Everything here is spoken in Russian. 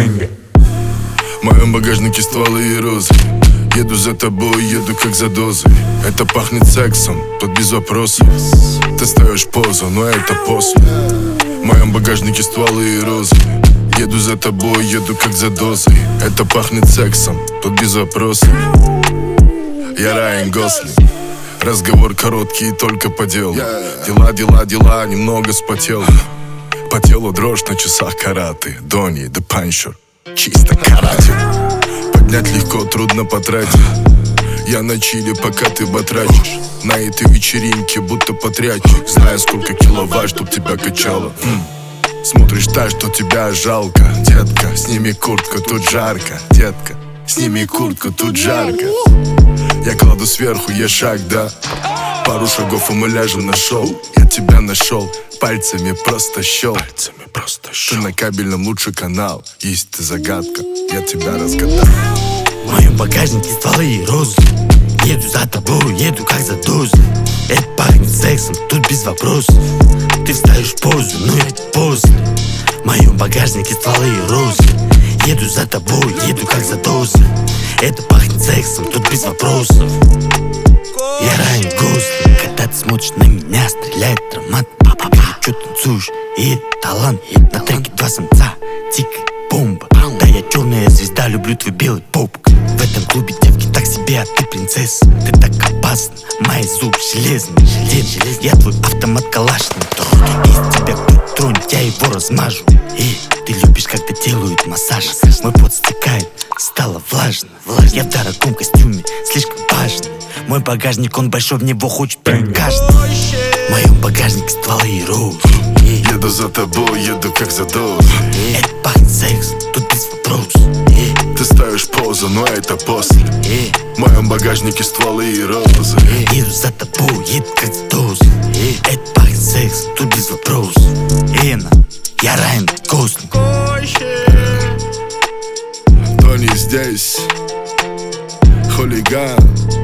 бэнга. В моем багажнике стволы и розы. Еду за тобой, еду как за дозой. Это пахнет сексом, тут без вопросов. Ты ставишь позу, но это после. В моем багажнике стволы и розы. Еду за тобой, еду как за дозой. Это пахнет сексом, тут без вопросов. Я Райан Гослинг. Разговор короткий и только по делу. Дела, дела, дела, немного спотел. По телу дрожь, на часах караты. Донни, The Puncher, чисто карате. Поднять легко, трудно потратить. Я на чиле, пока ты батрачишь. На этой вечеринке будто подрядчик. Знаю, сколько киловатт, чтоб тебя качало. Смотришь так, что тебя жалко. Детка, сними куртку, тут жарко. Детка, сними куртку, тут жарко. Я кладу сверху, я шаг, да. Пару шагов, и мы ляжем на шоу. Я тебя нашел, пальцами просто щел. Ты на кабельном лучший канал. Есть ты загадка, я тебя разгадал. В моем багажнике стволы и розы. Еду за тобой, еду как за дозой. Это пахнет сексом, тут без вопросов. Ты вставишь позу, но это после. В моем багажнике стволы и розы. Еду за тобой, еду как за дозой. Это пахнет сексом, тут без вопросов. Я Райан Гослинг. Когда ты смотришь на меня, стреляет аромат. Чё танцуешь, и это талант. На треке два самца, тикает бомба. Да, я черная звезда, люблю твой белый попук. В этом клубе девки так себе, а ты принцесса. Ты так опасна, мои зубы железные. Я твой автомат калашный. Если тебя кто-то тронет, я его размажу. И ты любишь, когда делают массаж. Мой пот стекает, стало влажно. Я в дорогом костюме, слишком важный. Мой багажник, он большой, в него хочет прям каждый. В моем багажнике стволы и розы. Еду за тобой, еду как за дозой. Это пахнет сексом, тут без вопросов. Ты ставишь позу, но это после. В моем багажнике стволы и розы. Еду за тобой, еду как за дозой. Это пахнет сексом, тут без вопросов. Я Райан Гослинг. Тони здесь, хулиган.